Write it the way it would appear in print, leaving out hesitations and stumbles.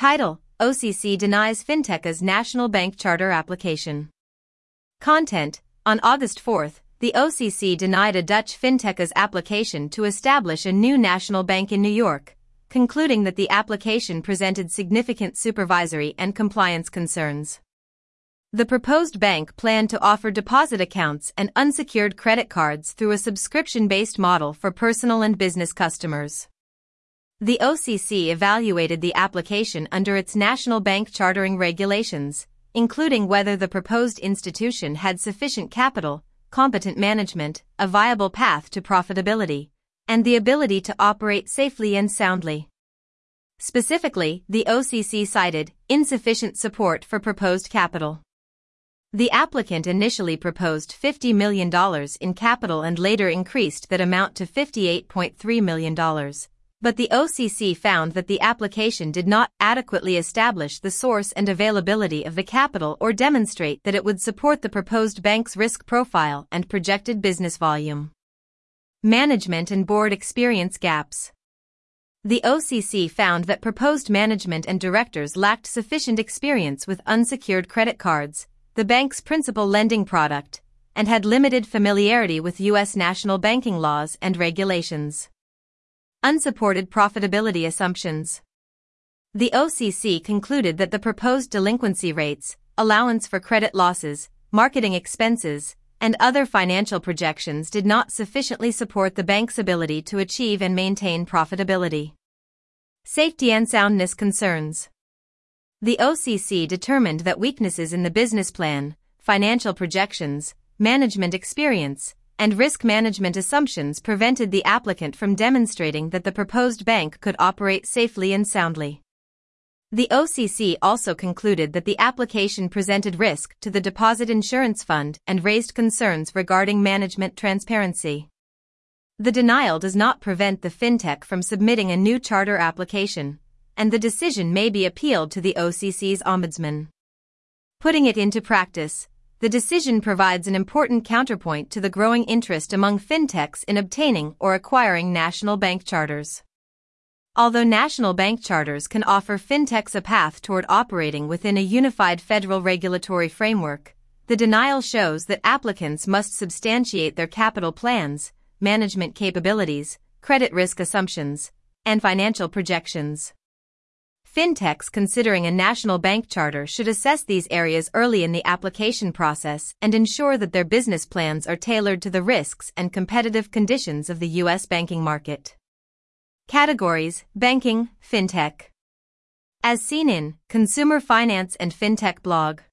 Title: OCC denies Fintecha's national bank charter application. Content: On August 4, the OCC denied a Dutch Fintecha's application to establish a new national bank in New York, concluding that the application presented significant supervisory and compliance concerns. The proposed bank planned to offer deposit accounts and unsecured credit cards through a subscription-based model for personal and business customers. The OCC evaluated the application under its national bank chartering regulations, including whether the proposed institution had sufficient capital, competent management, a viable path to profitability, and the ability to operate safely and soundly. Specifically, the OCC cited insufficient support for proposed capital. The applicant initially proposed $50 million in capital and later increased that amount to $58.3 million, but the OCC found that the application did not adequately establish the source and availability of the capital or demonstrate that it would support the proposed bank's risk profile and projected business volume. Management and board experience gaps. The OCC found that proposed management and directors lacked sufficient experience with unsecured credit cards, the bank's principal lending product, and had limited familiarity with U.S. national banking laws and regulations. Unsupported profitability assumptions. The OCC concluded that the proposed delinquency rates, allowance for credit losses, marketing expenses, and other financial projections did not sufficiently support the bank's ability to achieve and maintain profitability. Safety and soundness concerns. The OCC determined that weaknesses in the business plan, financial projections, management experience, and risk management assumptions prevented the applicant from demonstrating that the proposed bank could operate safely and soundly. The OCC also concluded that the application presented risk to the Deposit Insurance Fund and raised concerns regarding management transparency. The denial does not prevent the Fintech from submitting a new charter application, and the decision may be appealed to the OCC's ombudsman. Putting it into practice, the decision provides an important counterpoint to the growing interest among fintechs in obtaining or acquiring national bank charters. Although national bank charters can offer fintechs a path toward operating within a unified federal regulatory framework, the denial shows that applicants must substantiate their capital plans, management capabilities, credit risk assumptions, and financial projections. Fintechs considering a national bank charter should assess these areas early in the application process and ensure that their business plans are tailored to the risks and competitive conditions of the U.S. banking market. Categories: Banking, Fintech. As seen in Consumer Finance and Fintech blog.